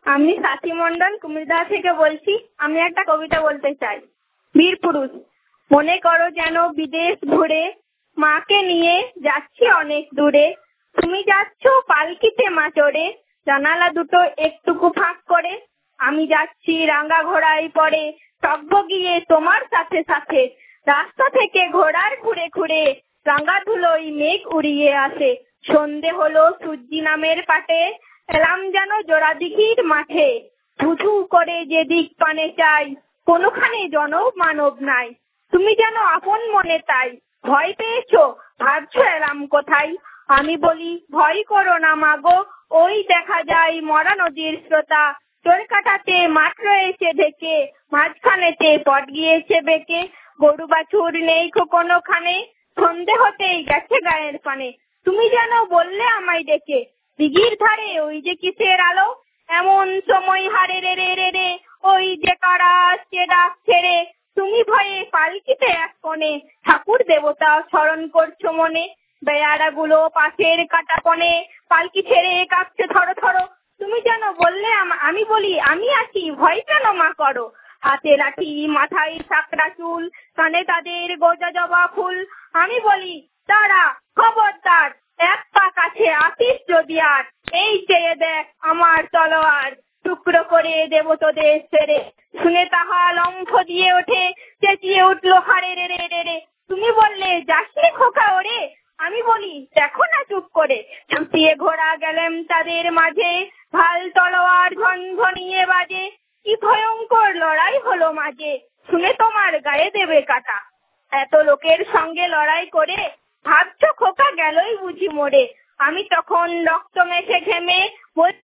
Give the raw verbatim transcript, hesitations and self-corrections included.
আমি সাথী মন্ডল কুমিল্লা থেকে বলছি। আমি একটা কবিতা বলতে চাই। বীর পুরুষ, মনে করো যেন বিদেশ ঘুরে, মাকে নিয়ে যাচ্ছি অনেক দূরে। তুমি যাচ্ছ পালকিতে মা চড়ে, জানালা দুটো একটুকু ফাঁক করে। আমি যাচ্ছি রাঙা ঘোড়ায় পড়ে, টগবগিয়ে তোমার সাথে সাথে। রাস্তা থেকে ঘোড়ার খুঁড়ে খুঁড়ে রাঙা ধুলোয় মেঘ উড়িয়ে আসে। সন্ধে হলো সূর্যি নামের পাটে, এলাম যেন জোড়া দিঘির মাঠে। ধুধু করে যেদিক পানে চাই, কোনোখানে জনব মানব নাই। তুমি যেন আপন মনে তাই, ভয় পেয়েছো ভাবছো এলাম কোথায়। আমি বলি ভয় করো না মাগো, ওই দেখা যায় মরা নদীর স্রোতা। চোর কাটাতে মাঠ রয়েছে ঢেকে, মাঝখানেতে পট গিয়েছে বেঁকে। গরু বাছুর নেই কোনোখানে, সন্ধে হতেই গেছে গায়ের পানে। তুমি যেন বললে আমায় ডেকে, দিঘির ধারে ওই যে কিসের আলো। এমন সময় হারে রে রে রে রে, ওই যে কারা আসছে ডাক ছেড়ে। তুমি ভয়ে পালকিতে এক কোণে, ঠাকুর দেবতা স্মরণ করছো মনে। বেয়ারা গুলো পাশের কাটা কোণে, পালকি ছেড়ে কাঁপছে থরো থরো। তুমি যেন বললে আমি বলি আমি আছি, ভয় কেন মা করো। হাতে লাঠি মাথায় সাকড়া চুল, কানে তাদের গোজা জবা ফুল। আমি বলি দাঁড়া খবরদার, এক পা কাছে আসিস যদি আর। এই চেয়ে দেখ আমার তলোয়ার, টুকরো করে দেব তোদের ছেড়ে। শুনে তাহা লম্ফ দিয়ে ওঠে, চেঁচিয়ে উঠলো হারে রে রে রে রে। তুমি বললে যাসনি খোকা ওরে। আমি বলি দেখো না চুপ করে। ছুটিয়ে ঘোড়া গেলেম তাদের মাঝে, ঢাল তলোয়ার ঝনঝনিয়ে বাজে। কি ভয়ঙ্কর লড়াই হলো মাঝে, শুনে তোমার গায়ে দেবে কাটা। এত লোকের সঙ্গে লড়াই করে, ভাবছো খোকা গেলই বুঝি মরে। আমি তখন রক্ত মেখে ঘেমে